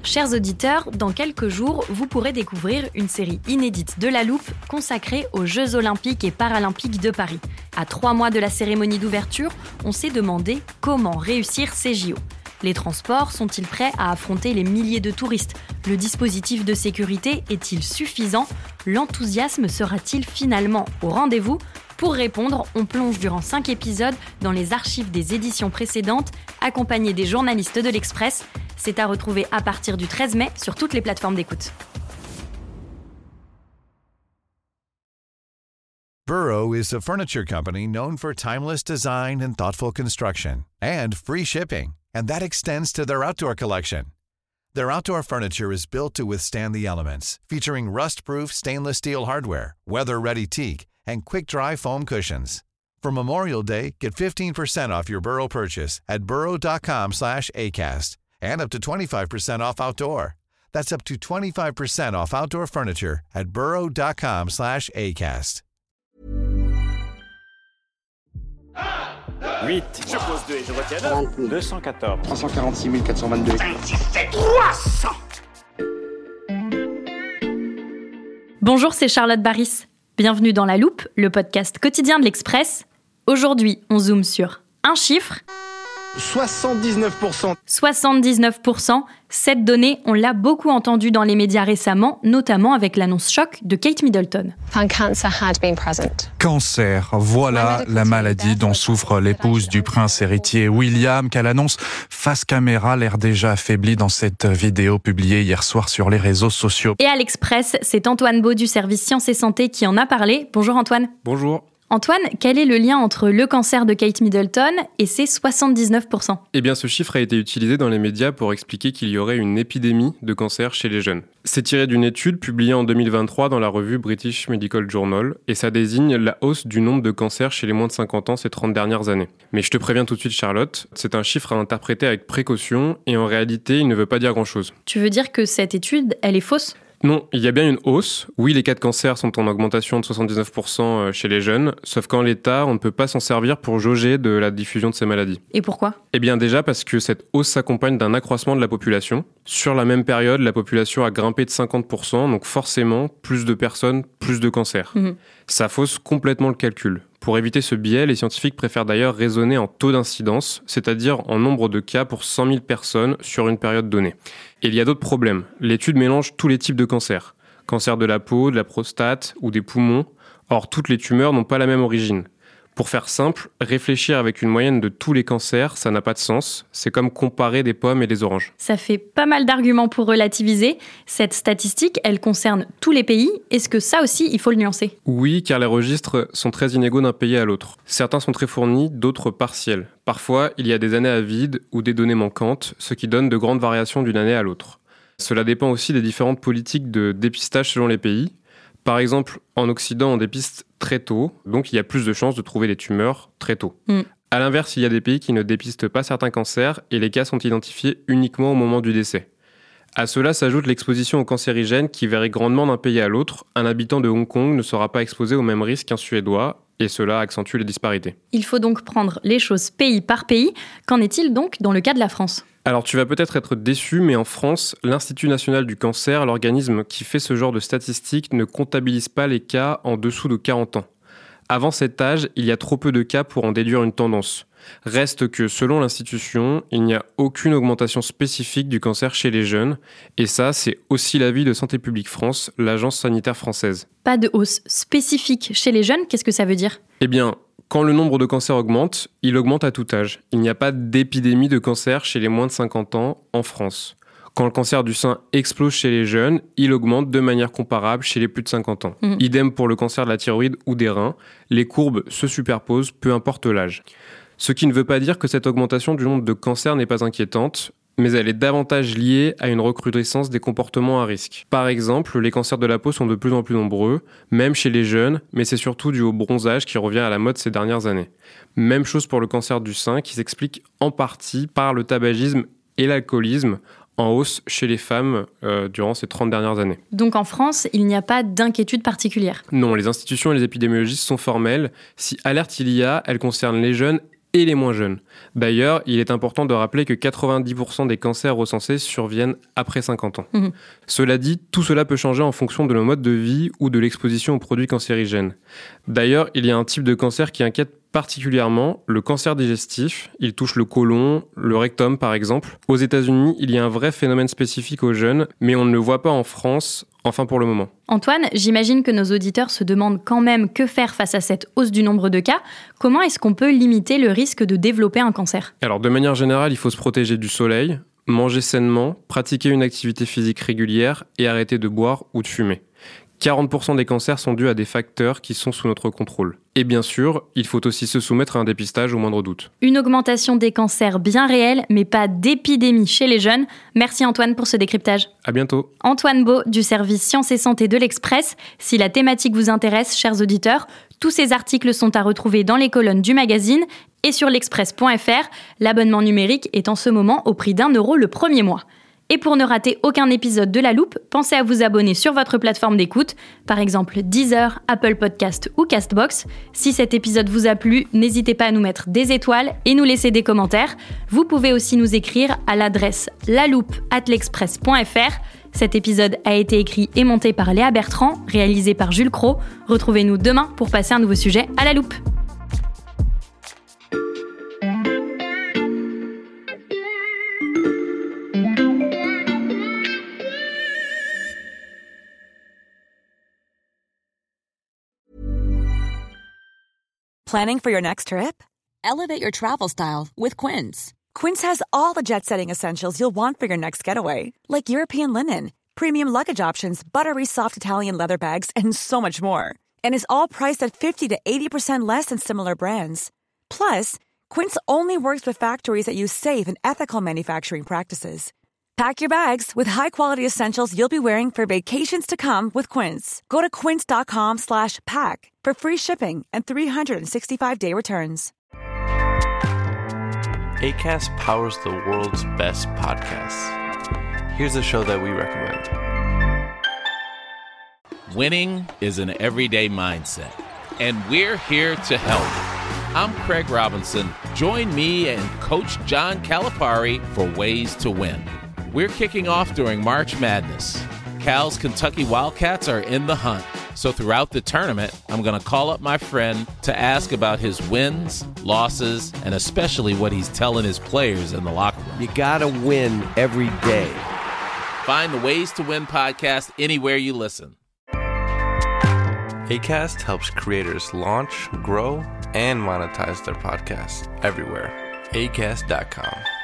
Chers auditeurs, dans quelques jours, vous pourrez découvrir une série inédite de La Loupe consacrée aux Jeux Olympiques et Paralympiques de Paris. À 3 mois de la cérémonie d'ouverture, on s'est demandé comment réussir ces JO. Les transports sont-ils prêts à affronter les milliers de touristes ? Le dispositif de sécurité est-il suffisant ? L'enthousiasme sera-t-il finalement au rendez-vous ? Pour répondre, on plonge durant 5 épisodes dans les archives des éditions précédentes, accompagnés des journalistes de l'Express. C'est à retrouver à partir du 13 mai sur toutes les plateformes d'écoute. Burrow is a furniture company known for timeless design and thoughtful construction, and free shipping, and that extends to their outdoor collection. Their outdoor furniture is built to withstand the elements, featuring rust-proof stainless steel hardware, weather-ready teak, and quick-dry foam cushions. For Memorial Day, get 15% off your Burrow purchase at burrow.com/acast, and up to 25% off outdoor. That's up to 25% off outdoor furniture at burrow.com/acast. 8. Je pose 2 et je retiens 9. 214. 346 422. 5, 6, 7, 300. Bonjour, c'est Charlotte Baris. Bienvenue dans La Loupe, le podcast quotidien de l'Express. Aujourd'hui, on zoome sur un chiffre. 79%. 79%. Cette donnée, on l'a beaucoup entendue dans les médias récemment, notamment avec l'annonce choc de Kate Middleton. Cancer, voilà la maladie dont souffre l'épouse du prince héritier William, qu'elle annonce face caméra, l'air déjà affaibli dans cette vidéo publiée hier soir sur les réseaux sociaux. Et à l'Express, c'est Antoine Beau du service Sciences et Santé qui en a parlé. Bonjour Antoine. Bonjour. Antoine, quel est le lien entre le cancer de Kate Middleton et ces 79%? Eh bien, ce chiffre a été utilisé dans les médias pour expliquer qu'il y aurait une épidémie de cancer chez les jeunes. C'est tiré d'une étude publiée en 2023 dans la revue British Medical Journal et ça désigne la hausse du nombre de cancers chez les moins de 50 ans ces 30 dernières années. Mais je te préviens tout de suite, Charlotte, c'est un chiffre à interpréter avec précaution et en réalité, il ne veut pas dire grand-chose. Tu veux dire que cette étude, elle est fausse ? Non, il y a bien une hausse. Oui, les cas de cancer sont en augmentation de 79% chez les jeunes, sauf qu'en l'état, on ne peut pas s'en servir pour jauger de la diffusion de ces maladies. Et pourquoi ? Eh bien déjà parce que cette hausse s'accompagne d'un accroissement de la population. Sur la même période, la population a grimpé de 50%, donc forcément, plus de personnes, plus de cancers. Ça fausse complètement le calcul. Pour éviter ce biais, les scientifiques préfèrent d'ailleurs raisonner en taux d'incidence, c'est-à-dire en nombre de cas pour 100 000 personnes sur une période donnée. Et il y a d'autres problèmes. L'étude mélange tous les types de cancers. Cancer de la peau, de la prostate ou des poumons. Or, toutes les tumeurs n'ont pas la même origine. Pour faire simple, réfléchir avec une moyenne de tous les cancers, ça n'a pas de sens. C'est comme comparer des pommes et des oranges. Ça fait pas mal d'arguments pour relativiser. Cette statistique, elle concerne tous les pays. Est-ce que ça aussi, il faut le nuancer ? Oui, car les registres sont très inégaux d'un pays à l'autre. Certains sont très fournis, d'autres partiels. Parfois, il y a des années à vide ou des données manquantes, ce qui donne de grandes variations d'une année à l'autre. Cela dépend aussi des différentes politiques de dépistage selon les pays. Par exemple, en Occident, on dépiste très tôt, donc il y a plus de chances de trouver des tumeurs très tôt. À l'inverse, il y a des pays qui ne dépistent pas certains cancers et les cas sont identifiés uniquement au moment du décès. À cela s'ajoute l'exposition aux cancérigènes qui varie grandement d'un pays à l'autre. Un habitant de Hong Kong ne sera pas exposé au même risque qu'un Suédois, et cela accentue les disparités. Il faut donc prendre les choses pays par pays. Qu'en est-il donc dans le cas de la France ? Alors tu vas peut-être être déçu, mais en France, l'Institut national du cancer, l'organisme qui fait ce genre de statistiques, ne comptabilise pas les cas en dessous de 40 ans. Avant cet âge, il y a trop peu de cas pour en déduire une tendance. Reste que, selon l'institution, il n'y a aucune augmentation spécifique du cancer chez les jeunes, et ça, c'est aussi l'avis de Santé publique France, l'agence sanitaire française. Pas de hausse spécifique chez les jeunes, qu'est-ce que ça veut dire ? Eh bien, quand le nombre de cancers augmente, il augmente à tout âge. Il n'y a pas d'épidémie de cancer chez les moins de 50 ans en France. Quand le cancer du sein explose chez les jeunes, il augmente de manière comparable chez les plus de 50 ans. Idem pour le cancer de la thyroïde ou des reins. Les courbes se superposent, peu importe l'âge. Ce qui ne veut pas dire que cette augmentation du nombre de cancers n'est pas inquiétante, mais elle est davantage liée à une recrudescence des comportements à risque. Par exemple, les cancers de la peau sont de plus en plus nombreux, même chez les jeunes, mais c'est surtout dû au bronzage qui revient à la mode ces dernières années. Même chose pour le cancer du sein qui s'explique en partie par le tabagisme et l'alcoolisme, en hausse chez les femmes durant ces 30 dernières années. Donc en France, il n'y a pas d'inquiétude particulière ? Non, les institutions et les épidémiologistes sont formelles. Si alerte il y a, elle concerne les jeunes et les moins jeunes. D'ailleurs, il est important de rappeler que 90% des cancers recensés surviennent après 50 ans. Cela dit, tout cela peut changer en fonction de nos modes de vie ou de l'exposition aux produits cancérigènes. D'ailleurs, il y a un type de cancer qui inquiète particulièrement, le cancer digestif. Il touche le côlon, le rectum par exemple. Aux États-Unis, il y a un vrai phénomène spécifique aux jeunes, mais on ne le voit pas en France, enfin pour le moment. Antoine, j'imagine que nos auditeurs se demandent quand même que faire face à cette hausse du nombre de cas. Comment est-ce qu'on peut limiter le risque de développer un cancer ? Alors de manière générale, il faut se protéger du soleil, manger sainement, pratiquer une activité physique régulière et arrêter de boire ou de fumer. 40% des cancers sont dus à des facteurs qui sont sous notre contrôle. Et bien sûr, il faut aussi se soumettre à un dépistage au moindre doute. Une augmentation des cancers bien réelle, mais pas d'épidémie chez les jeunes. Merci Antoine pour ce décryptage. À bientôt. Antoine Beau du service Sciences et Santé de l'Express. Si la thématique vous intéresse, chers auditeurs, tous ces articles sont à retrouver dans les colonnes du magazine et sur l'express.fr. L'abonnement numérique est en ce moment au prix d'€1 le premier mois. Et pour ne rater aucun épisode de La Loupe, pensez à vous abonner sur votre plateforme d'écoute, par exemple Deezer, Apple Podcast ou Castbox. Si cet épisode vous a plu, n'hésitez pas à nous mettre des étoiles et nous laisser des commentaires. Vous pouvez aussi nous écrire à l'adresse laloupe@l'express.fr. Cet épisode a été écrit et monté par Léa Bertrand, réalisé par Jules Cros. Retrouvez-nous demain pour passer un nouveau sujet à la loupe. Planning for your next trip? Elevate your travel style with Quince. Quince has all the jet-setting essentials you'll want for your next getaway, like European linen, premium luggage options, buttery soft Italian leather bags, and so much more. And is all priced at 50 to 80% less than similar brands. Plus, Quince only works with factories that use safe and ethical manufacturing practices. Pack your bags with high-quality essentials you'll be wearing for vacations to come with Quince. Go to quince.com/pack for free shipping and 365-day returns. Acast powers the world's best podcasts. Here's a show that we recommend. Winning is an everyday mindset, and we're here to help. I'm Craig Robinson. Join me and Coach John Calipari for Ways to Win. We're kicking off during March Madness. Cal's Kentucky Wildcats are in the hunt. So throughout the tournament, I'm going to call up my friend to ask about his wins, losses, and especially what he's telling his players in the locker room. You got to win every day. Find the Ways to Win podcast anywhere you listen. Acast helps creators launch, grow, and monetize their podcasts everywhere. Acast.com.